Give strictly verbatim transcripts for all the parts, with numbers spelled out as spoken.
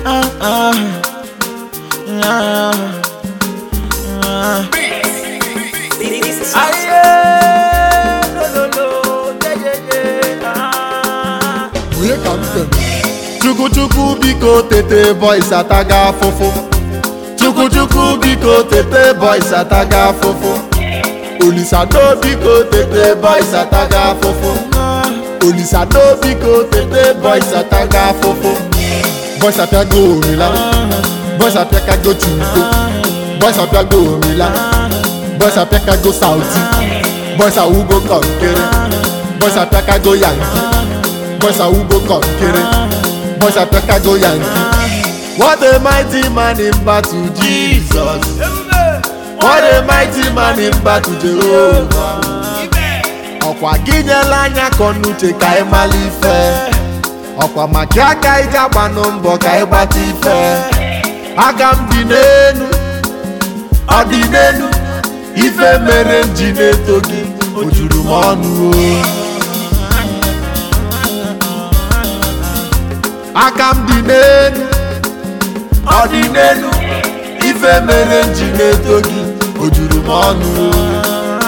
ah, ah, ah. Aye, no, no, no, yeah, yeah, yeah, ah. Where come from? Chuku chuku biko tete boys ataga fofo. Chuku chuku biko tete boys ataga fofo. Olisado biko tete boys ataga fofo. Olisado biko tete boys ataga fofo. Boys apia go mila. Boys apia ka go chuko. Boys apia go mila. Boys apia ka go Saudi. Boys a who go konkere. Boys apia ka go Yankee. Boys a who go konkere. Boys apia ka go Yankee. What a mighty man in battle, Jesus. What a mighty man in battle, Jehovah. Ọkwa ginyela anya konuche ka ị mara ife. Ọkwa maka aka ị ga-agba n'mbọ ka ị gbata ife. Aga m dị n'elu, ọ dị n'elu. Ife mere m ji na-eto gị, o juru m ọnụ o. Aka m dị n'elu, ọ dị n'elu. Ife mere m ji na-eto gị, o juru m ọnụ o.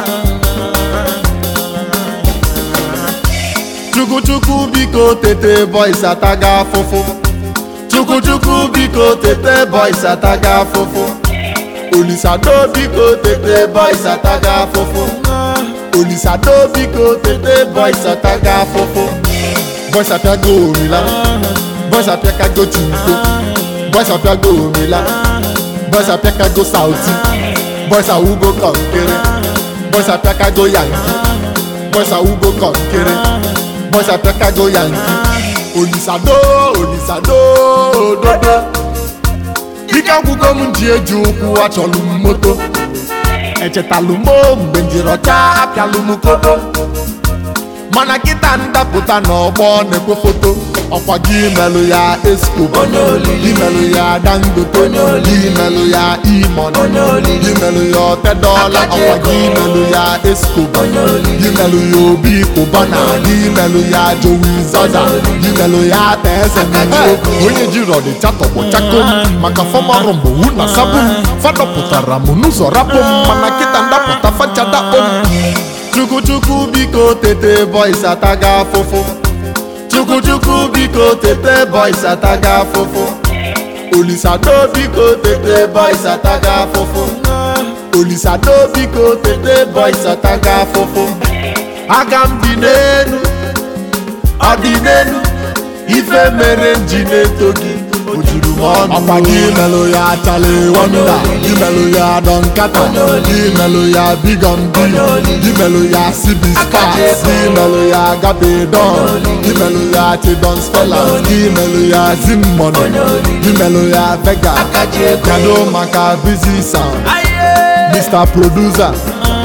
Chuku chuku biko tete boys ataga fofo. Chuku chuku biko tete boys ataga fofo. Olisado biko tete boys ataga fofo. Olisado biko tete boys ataga fofo. Boys apia go Milan. Boys apia ka go Chuko. Boys apia go Milan. Boys apia ka go Saudi. Boys a who go konkere. Boys apia ka go Yankee. Boys a who go konkere. Boys apia ka go Yankee. Olisado, Olisado, dodo. Ika gwugo m ji eji ụkwụ achọlụ m moto. Echetalụ m mgbe njirọcha apịalụ m kobo. Mana kịta ndapụta n'ọgbọ na-ekwe foto. Ọkwa gị melụ ya Escobar, gị melụ ya Dangote, gị melụ ya E-Money, gị melụ ya Otedola. Ọkwa gị melụ ya Escobar, gị melụ ya Obi Cubana, gị melụ ya Joey Zaza, gị melụ ya Teze Njo. Onye jiri ọdịcha tọgbọ chako maka fọma rumbo wu na sabu. Fadọpụtara m n'ụzọ rapụ m, mana kịta ndapụta fachada om. Chuku chuku biko tete boys ataga fofo. Chuku chuku biko tete boys ataga fofo. Olisado biko tete boys ataga fofo. Olisado biko tete boys ataga fofo. Aga m dị n'elu, ọ dị n'elu. Ife mere m ji na-eto gị, o juru m ọnụ. Ọkwa gị melụ ya Charlie Wonder, gị melụ ya Don Carter, gị melụ ya Big on B, gị melụ ya C B Stars, gị melụ ya Gabe Don, gị melụ ya Chidon Stellas, gị melụ ya Zimmon, gị melụ ya Vega. Kado maka Busy Sound, Mister Producer.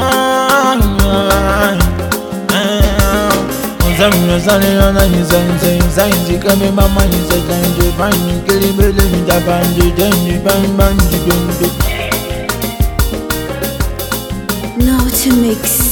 Zan zan zan zan zan zan zika me mama ni zan je ban ni kiri bele ni da ban je dan ni ban ban ji don do. Now to mix.